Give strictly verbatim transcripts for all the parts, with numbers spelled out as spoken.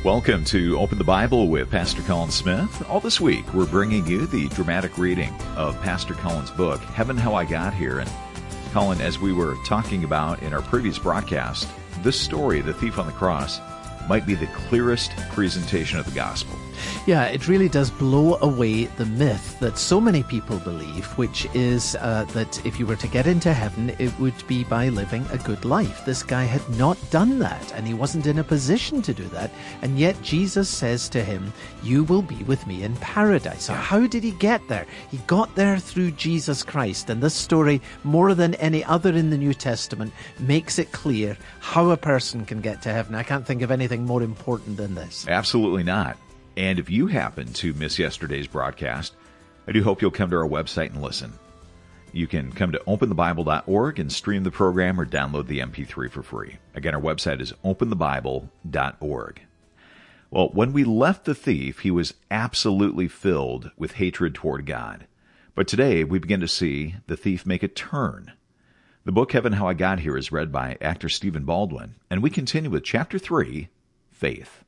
Welcome to Open the Bible with Pastor Colin Smith. All this week, we're bringing you the dramatic reading of Pastor Colin's book, Heaven, How I Got Here. And Colin, as we were talking about in our previous broadcast, this story, The Thief on the Cross, might be the clearest presentation of the gospel. Yeah, it really does blow away the myth that so many people believe, which is uh, that if you were to get into heaven, it would be by living a good life. This guy had not done that, and he wasn't in a position to do that, and yet Jesus says to him, you will be with me in paradise. So how did he get there? He got there through Jesus Christ, and this story, more than any other in the New Testament, makes it clear how a person can get to heaven. I can't think of anything more important than this. Absolutely not. And if you happen to miss yesterday's broadcast, I do hope you'll come to our website and listen. You can come to open the bible dot org and stream the program or download the M P three for free. Again, our website is open the bible dot org. Well, when we left the thief, he was absolutely filled with hatred toward God. But today, we begin to see the thief make a turn. The book Heaven, How I Got Here is read by actor Stephen Baldwin, and we continue with Chapter three, Faith.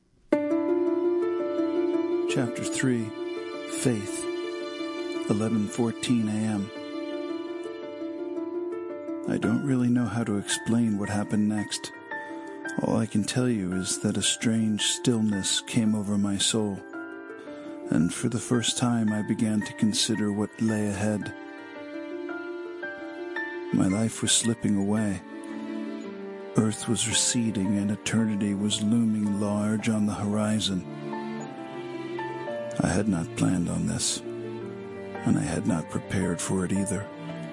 Chapter three, Faith, eleven fourteen a.m. I don't really know how to explain what happened next. All I can tell you is that a strange stillness came over my soul, and for the first time I began to consider what lay ahead. My life was slipping away. Earth was receding and eternity was looming large on the horizon. I had not planned on this, and I had not prepared for it either.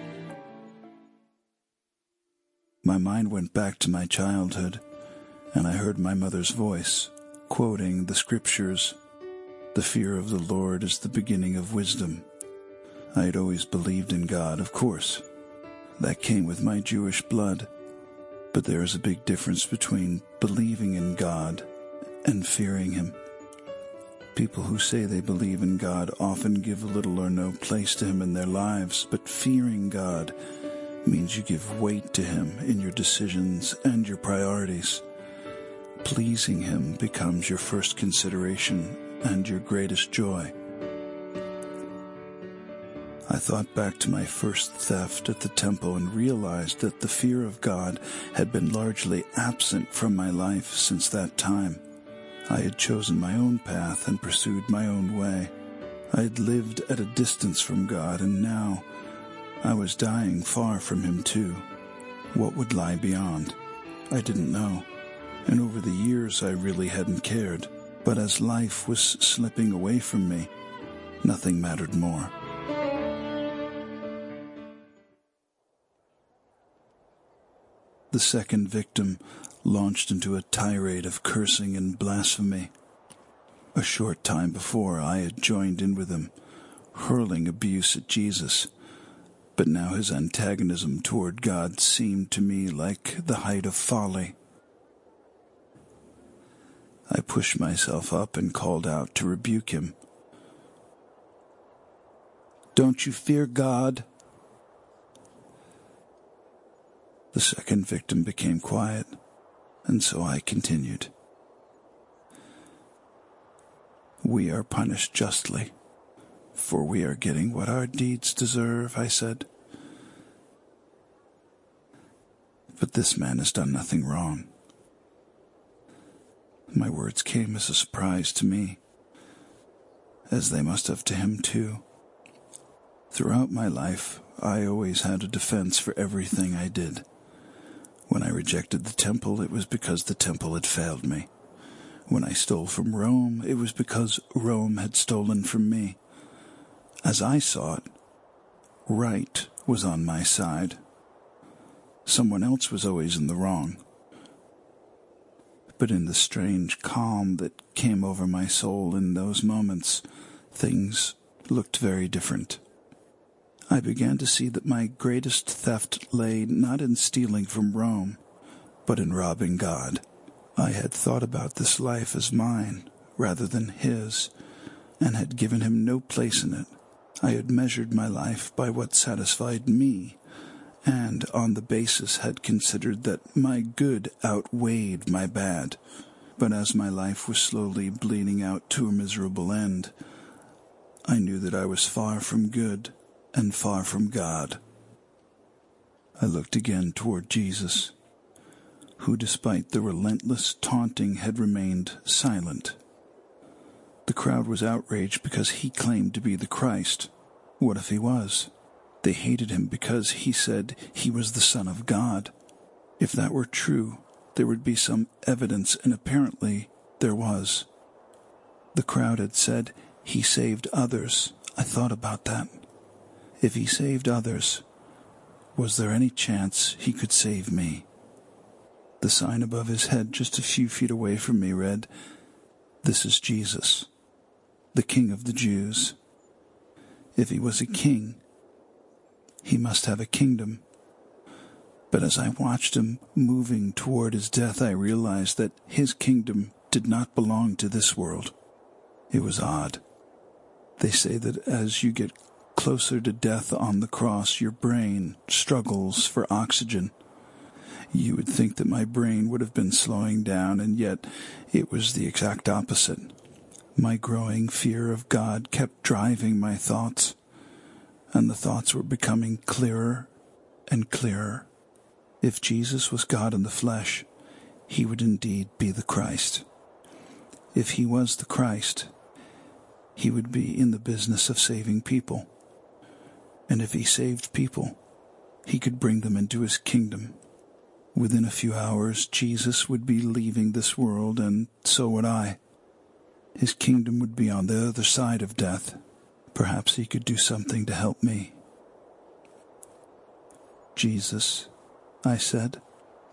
My mind went back to my childhood, and I heard my mother's voice, quoting the scriptures, "The fear of the Lord is the beginning of wisdom." I had always believed in God, of course. That came with my Jewish blood. But there is a big difference between believing in God and fearing Him. People who say they believe in God often give little or no place to Him in their lives, but fearing God means you give weight to Him in your decisions and your priorities. Pleasing Him becomes your first consideration and your greatest joy. I thought back to my first theft at the temple and realized that the fear of God had been largely absent from my life since that time. I had chosen my own path and pursued my own way. I had lived at a distance from God, and now I was dying far from Him too. What would lie beyond? I didn't know, and over the years I really hadn't cared. But as life was slipping away from me, nothing mattered more. The second victim launched into a tirade of cursing and blasphemy. A short time before, I had joined in with him, hurling abuse at Jesus, but now his antagonism toward God seemed to me like the height of folly. I pushed myself up and called out to rebuke him. "Don't you fear God?" The second victim became quiet, and so I continued. "We are punished justly, for we are getting what our deeds deserve," I said. "But this man has done nothing wrong." My words came as a surprise to me, as they must have to him too. Throughout my life, I always had a defense for everything I did. When I rejected the temple, it was because the temple had failed me. When I stole from Rome, it was because Rome had stolen from me. As I saw it, right was on my side. Someone else was always in the wrong. But in the strange calm that came over my soul in those moments, things looked very different. I began to see that my greatest theft lay not in stealing from Rome, but in robbing God. I had thought about this life as mine rather than His, and had given Him no place in it. I had measured my life by what satisfied me, and on the basis had considered that my good outweighed my bad. But as my life was slowly bleeding out to a miserable end, I knew that I was far from good and far from God. I looked again toward Jesus, who, despite the relentless taunting, had remained silent. The crowd was outraged because he claimed to be the Christ. What if he was? They hated him because he said he was the Son of God. If that were true, there would be some evidence, and apparently there was. The crowd had said he saved others. I thought about that. If he saved others, was there any chance he could save me? The sign above his head just a few feet away from me read, "This is Jesus, the King of the Jews." If he was a king, he must have a kingdom. But as I watched him moving toward his death, I realized that his kingdom did not belong to this world. It was odd. They say that as you get closer to death on the cross, your brain struggles for oxygen. You would think that my brain would have been slowing down, and yet it was the exact opposite. My growing fear of God kept driving my thoughts, and the thoughts were becoming clearer and clearer. If Jesus was God in the flesh, he would indeed be the Christ. If he was the Christ, he would be in the business of saving people. And if he saved people, he could bring them into his kingdom. Within a few hours, Jesus would be leaving this world, and so would I. His kingdom would be on the other side of death. Perhaps he could do something to help me. "Jesus," I said,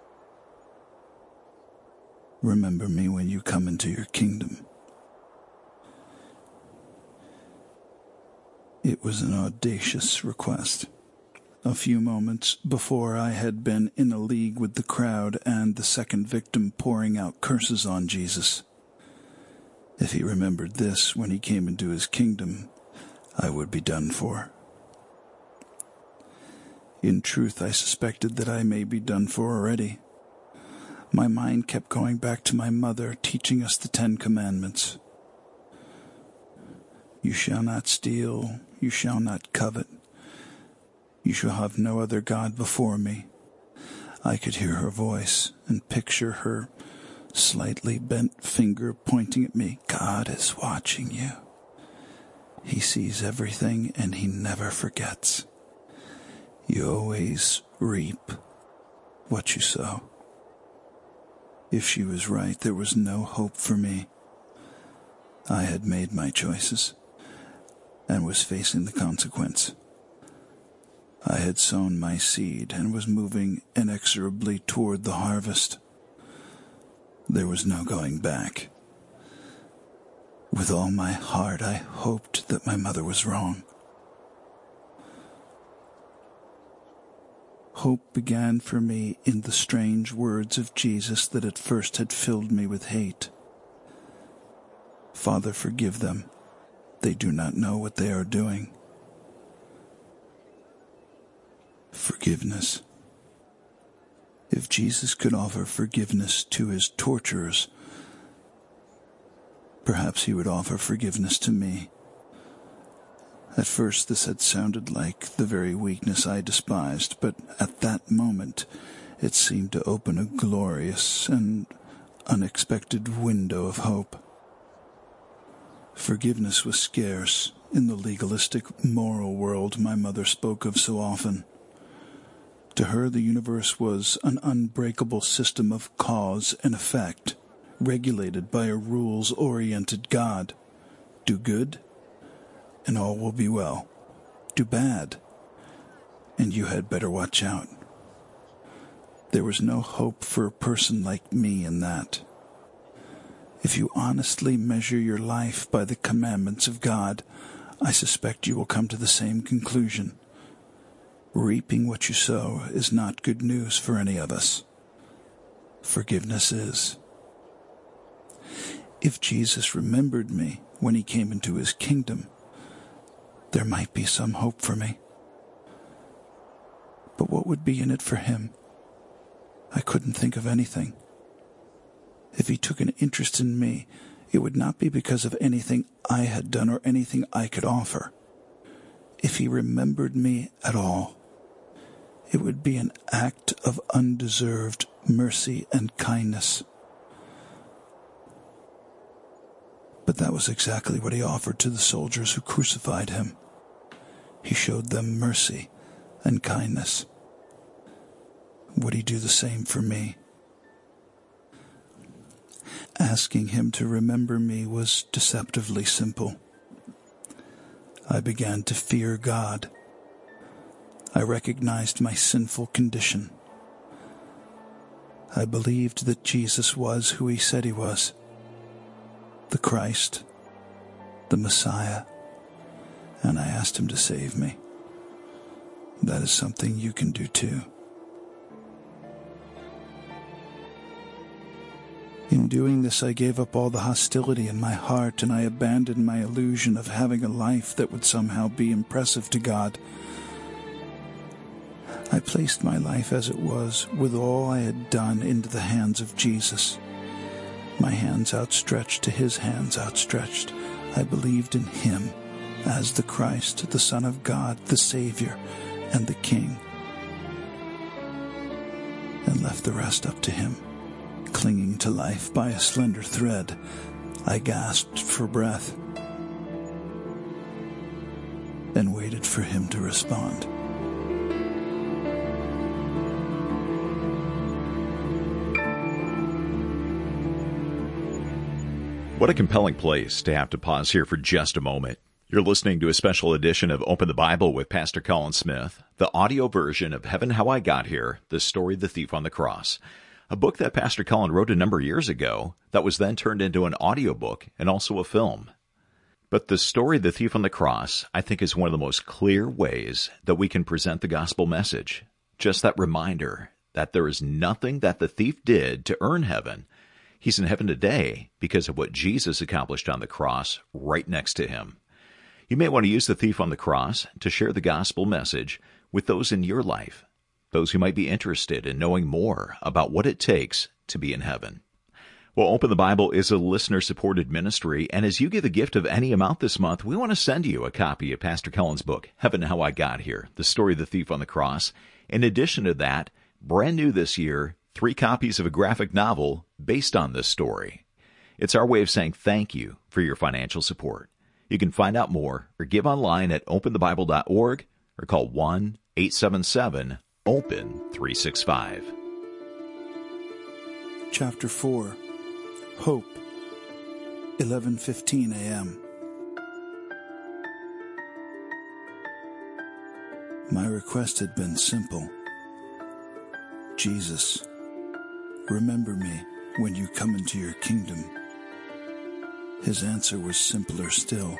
"remember me when you come into your kingdom." It was an audacious request. A few moments before, I had been in a league with the crowd and the second victim pouring out curses on Jesus. If he remembered this when he came into his kingdom, I would be done for. In truth, I suspected that I may be done for already. My mind kept going back to my mother teaching us the Ten Commandments. You shall not steal, you shall not covet, you shall have no other God before me. I could hear her voice and picture her slightly bent finger pointing at me. God is watching you. He sees everything and he never forgets. You always reap what you sow. If she was right, there was no hope for me. I had made my choices and was facing the consequence. I had sown my seed and was moving inexorably toward the harvest. There was no going back. With all my heart, I hoped that my mother was wrong. Hope began for me in the strange words of Jesus that at first had filled me with hate. Father, forgive them. They do not know what they are doing. Forgiveness. If Jesus could offer forgiveness to his torturers, perhaps he would offer forgiveness to me. At first this had sounded like the very weakness I despised, but at that moment it seemed to open a glorious and unexpected window of hope. Forgiveness was scarce in the legalistic, moral world my mother spoke of so often. To her, the universe was an unbreakable system of cause and effect, regulated by a rules-oriented God. Do good, and all will be well. Do bad, and you had better watch out. There was no hope for a person like me in that. If you honestly measure your life by the commandments of God, I suspect you will come to the same conclusion. Reaping what you sow is not good news for any of us. Forgiveness is. If Jesus remembered me when he came into his kingdom, there might be some hope for me. But what would be in it for him? I couldn't think of anything. If he took an interest in me, it would not be because of anything I had done or anything I could offer. If he remembered me at all, it would be an act of undeserved mercy and kindness. But that was exactly what he offered to the soldiers who crucified him. He showed them mercy and kindness. Would he do the same for me? Asking him to remember me was deceptively simple. I began to fear God. I recognized my sinful condition. I believed that Jesus was who he said he was, the Christ, the Messiah, and I asked him to save me. That is something you can do too. In doing this, I gave up all the hostility in my heart, and I abandoned my illusion of having a life that would somehow be impressive to God. I placed my life as it was, with all I had done, into the hands of Jesus. My hands outstretched to his hands outstretched. I believed in him as the Christ, the Son of God, the Savior, and the King, and left the rest up to him. Clinging to life by a slender thread, I gasped for breath and waited for him to respond. What a compelling place to have to pause here for just a moment. You're listening to a special edition of Open the Bible with Pastor Colin Smith, the audio version of Heaven How I Got Here, the story of the thief on the cross. A book that Pastor Colin wrote a number of years ago that was then turned into an audiobook and also a film. But the story of the thief on the cross, I think, is one of the most clear ways that we can present the gospel message. Just that reminder that there is nothing that the thief did to earn heaven. He's in heaven today because of what Jesus accomplished on the cross right next to him. You may want to use the thief on the cross to share the gospel message with those in your life, those who might be interested in knowing more about what it takes to be in heaven. Well, Open the Bible is a listener-supported ministry, and as you give a gift of any amount this month, we want to send you a copy of Pastor Colin's book, Heaven How I Got Here, the story of the thief on the cross. In addition to that, brand new this year, three copies of a graphic novel based on this story. It's our way of saying thank you for your financial support. You can find out more or give online at open the bible dot org or call one eight seven seven open three six five. Chapter four, Hope, eleven fifteen a.m. My request had been simple. Jesus, remember me when you come into your kingdom. His answer was simpler still.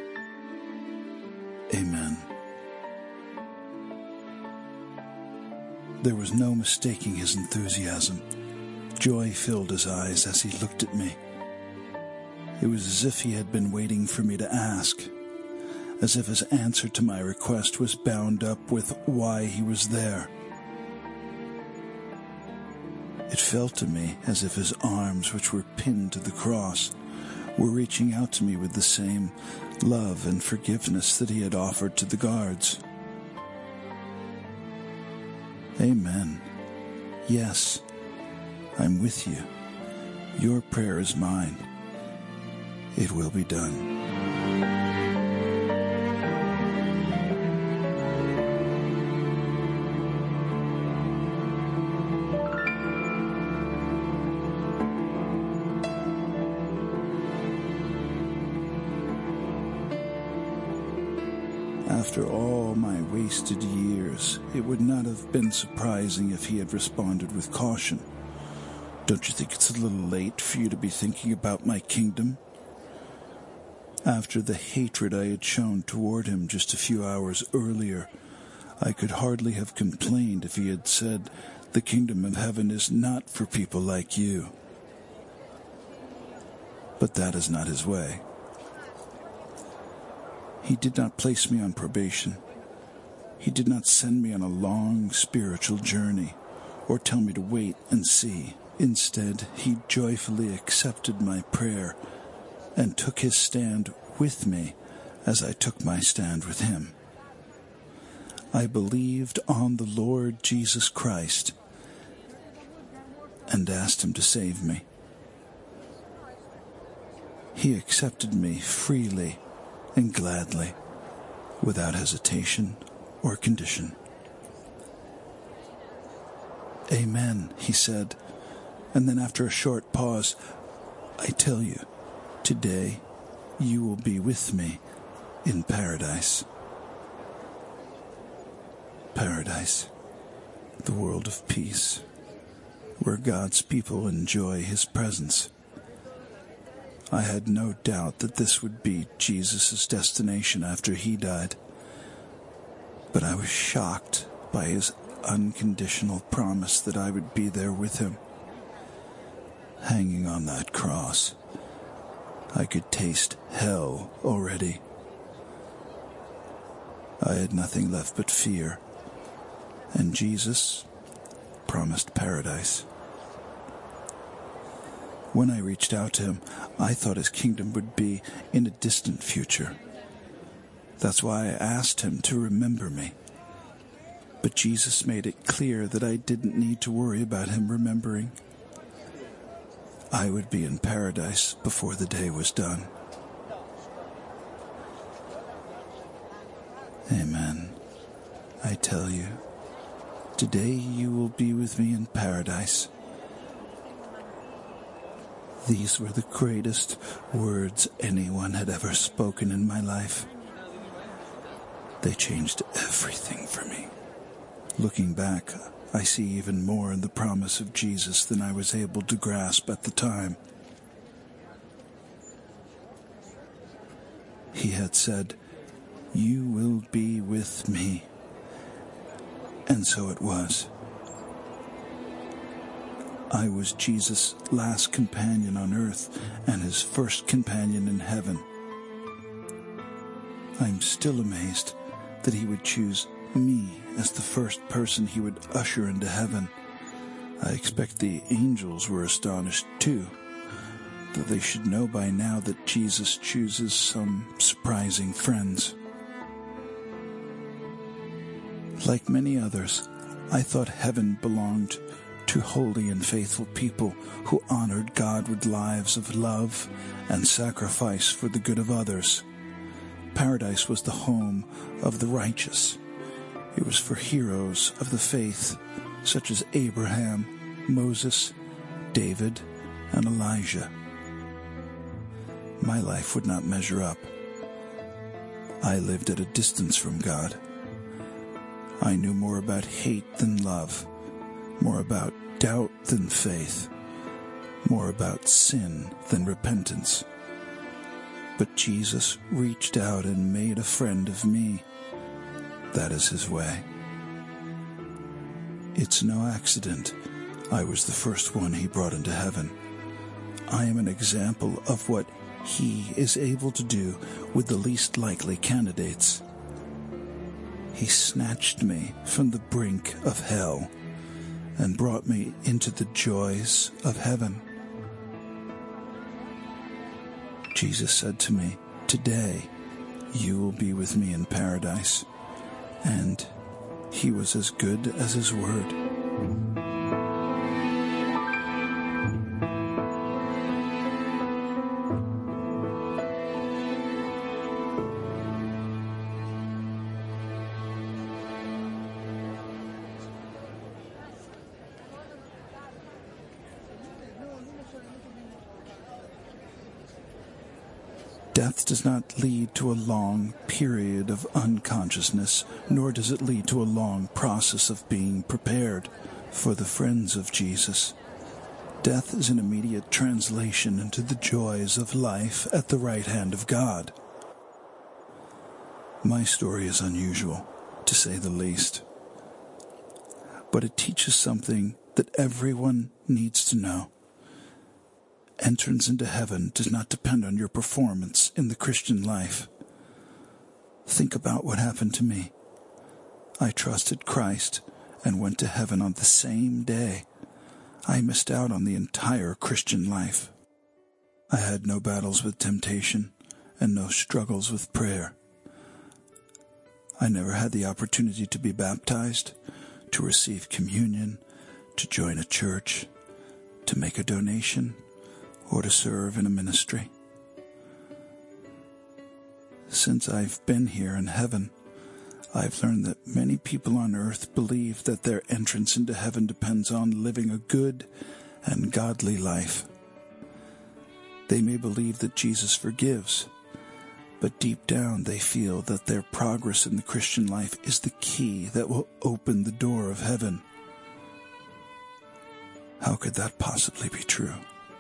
Amen. There was no mistaking his enthusiasm. Joy filled his eyes as he looked at me. It was as if he had been waiting for me to ask, as if his answer to my request was bound up with why he was there. It felt to me as if his arms, which were pinned to the cross, were reaching out to me with the same love and forgiveness that he had offered to the guards. Amen. Yes, I'm with you. Your prayer is mine. It will be done. After all my wasted years, it would not have been surprising if he had responded with caution. Don't you think it's a little late for you to be thinking about my kingdom? After the hatred I had shown toward him just a few hours earlier, I could hardly have complained if he had said, "The kingdom of heaven is not for people like you." But that is not his way. He did not place me on probation. He did not send me on a long spiritual journey or tell me to wait and see. Instead, he joyfully accepted my prayer and took his stand with me as I took my stand with him. I believed on the Lord Jesus Christ and asked him to save me. He accepted me freely and gladly, without hesitation or condition. Amen, he said, and then after a short pause, I tell you, today you will be with me in paradise. Paradise, the world of peace, where God's people enjoy his presence. I had no doubt that this would be Jesus' destination after he died, but I was shocked by his unconditional promise that I would be there with him. Hanging on that cross, I could taste hell already. I had nothing left but fear, and Jesus promised paradise. When I reached out to him, I thought his kingdom would be in a distant future. That's why I asked him to remember me. But Jesus made it clear that I didn't need to worry about him remembering. I would be in paradise before the day was done. Amen. I tell you, today you will be with me in paradise. These were the greatest words anyone had ever spoken in my life. They changed everything for me. Looking back, I see even more in the promise of Jesus than I was able to grasp at the time. He had said, "You will be with me." And so it was. I was Jesus' last companion on earth and his first companion in heaven. I'm still amazed that he would choose me as the first person he would usher into heaven. I expect the angels were astonished too, that they should know by now that Jesus chooses some surprising friends. Like many others, I thought heaven belonged to holy and faithful people who honored God with lives of love and sacrifice for the good of others. Paradise was the home of the righteous. It was for heroes of the faith, such as Abraham, Moses, David, and Elijah. My life would not measure up. I lived at a distance from God. I knew more about hate than love, more about doubt than faith, more about sin than repentance. But Jesus reached out and made a friend of me. That is his way. It's no accident I was the first one he brought into heaven. I am an example of what he is able to do with the least likely candidates. He snatched me from the brink of hell and brought me into the joys of heaven. Jesus said to me, "Today you will be with me in paradise." And he was as good as his word. Death does not lead to a long period of unconsciousness, nor does it lead to a long process of being prepared for the friends of Jesus. Death is an immediate translation into the joys of life at the right hand of God. My story is unusual, to say the least, but it teaches something that everyone needs to know. Entrance into heaven does not depend on your performance in the Christian life. Think about what happened to me. I trusted Christ and went to heaven on the same day. I missed out on the entire Christian life. I had no battles with temptation and no struggles with prayer. I never had the opportunity to be baptized, to receive communion, to join a church, to make a donation, or to serve in a ministry. Since I've been here in heaven, I've learned that many people on earth believe that their entrance into heaven depends on living a good and godly life. They may believe that Jesus forgives, but deep down they feel that their progress in the Christian life is the key that will open the door of heaven. How could that possibly be true?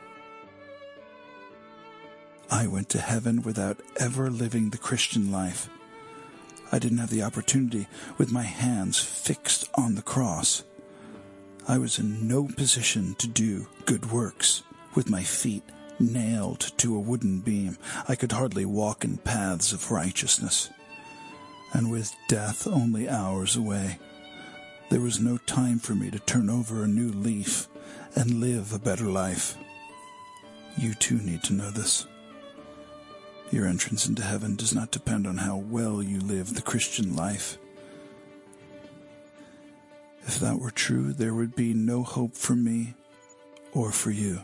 I went to heaven without ever living the Christian life. I didn't have the opportunity with my hands fixed on the cross. I was in no position to do good works with my feet nailed to a wooden beam. I could hardly walk in paths of righteousness. And with death only hours away, there was no time for me to turn over a new leaf and live a better life. You too need to know this. Your entrance into heaven does not depend on how well you live the Christian life. If that were true, there would be no hope for me or for you.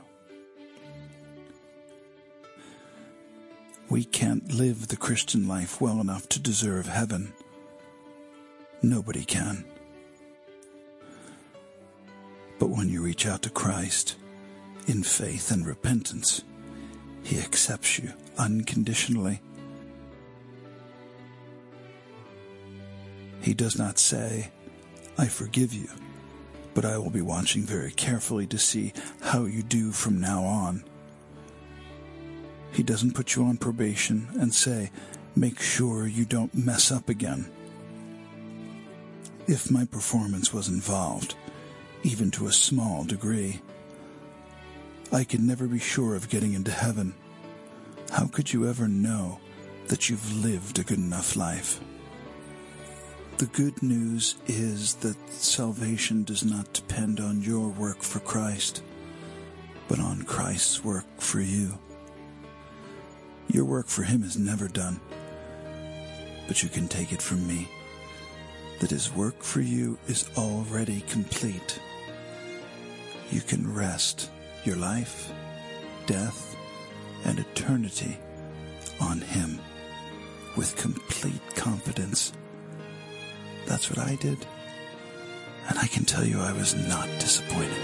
We can't live the Christian life well enough to deserve heaven. Nobody can. But when you reach out to Christ in faith and repentance, He accepts you unconditionally. He does not say, "I forgive you, but I will be watching very carefully to see how you do from now on." He doesn't put you on probation and say, "Make sure you don't mess up again." If my performance was involved, even to a small degree, I could never be sure of getting into heaven. How could you ever know that you've lived a good enough life? The good news is that salvation does not depend on your work for Christ, but on Christ's work for you. Your work for Him is never done, but you can take it from me that His work for you is already complete. You can rest your life, death, and eternity on Him with complete confidence. That's what I did, and I can tell you I was not disappointed.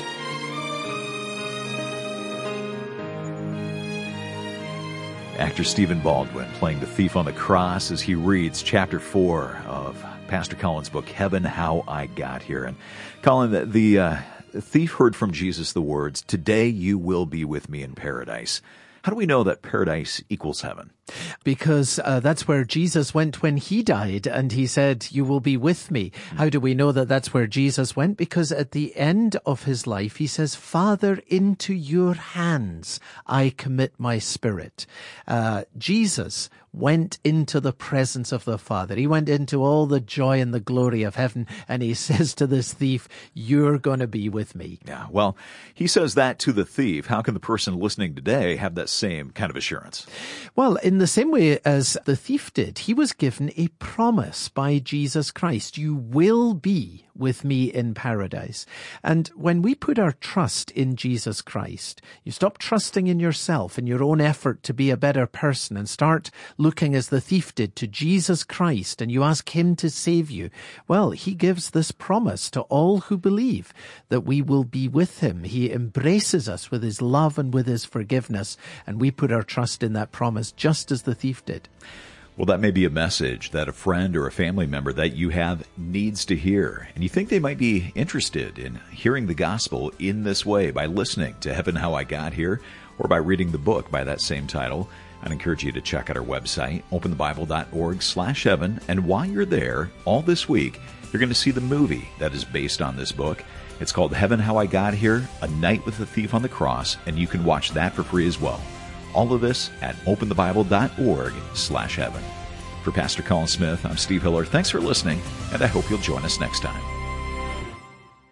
Actor Stephen Baldwin playing the thief on the cross as he reads chapter four of Pastor Colin's book, Heaven, How I Got Here. And Colin, the, the uh, thief heard from Jesus the words, "Today you will be with me in paradise." How do we know that paradise equals heaven? Because uh, that's where Jesus went when He died, and He said, "You will be with me." Mm-hmm. How do we know that that's where Jesus went? Because at the end of His life, He says, "Father, into your hands I commit my spirit." Uh, Jesus went into the presence of the Father. He went into all the joy and the glory of heaven, and He says to this thief, "You're going to be with me." Yeah, well, He says that to the thief. How can the person listening today have that same kind of assurance? Well, in the same way as the thief did, he was given a promise by Jesus Christ. "You will be with me in paradise." And when we put our trust in Jesus Christ, you stop trusting in yourself and your own effort to be a better person and start looking as the thief did to Jesus Christ, and you ask Him to save you. Well, He gives this promise to all who believe that we will be with Him. He embraces us with His love and with His forgiveness, and we put our trust in that promise just as the thief did. Well, that may be a message that a friend or a family member that you have needs to hear, and you think they might be interested in hearing the gospel in this way by listening to Heaven, How I Got Here, or by reading the book by that same title. I'd encourage you to check out our website, open the bible dot org slash heaven, and while you're there, all this week, you're going to see the movie that is based on this book. It's called Heaven, How I Got Here, A Night with the Thief on the Cross, and you can watch that for free as well. All of this at open the bible dot org slash heaven. For Pastor Colin Smith, I'm Steve Hiller. Thanks for listening, and I hope you'll join us next time.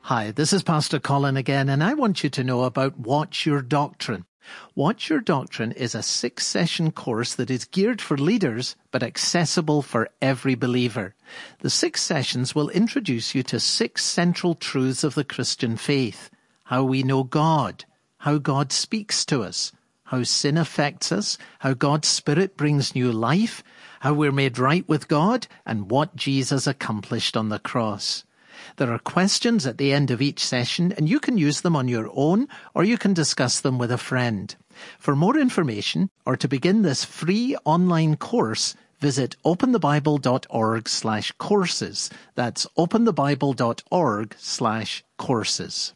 Hi, this is Pastor Colin again, and I want you to know about Watch Your Doctrine. Watch Your Doctrine is a six-session course that is geared for leaders, but accessible for every believer. The six sessions will introduce you to six central truths of the Christian faith: how we know God, how God speaks to us, how sin affects us, how God's Spirit brings new life, how we're made right with God, and what Jesus accomplished on the cross. There are questions at the end of each session, and you can use them on your own, or you can discuss them with a friend. For more information, or to begin this free online course, visit openthebible.org slash courses. That's openthebible.org slash courses.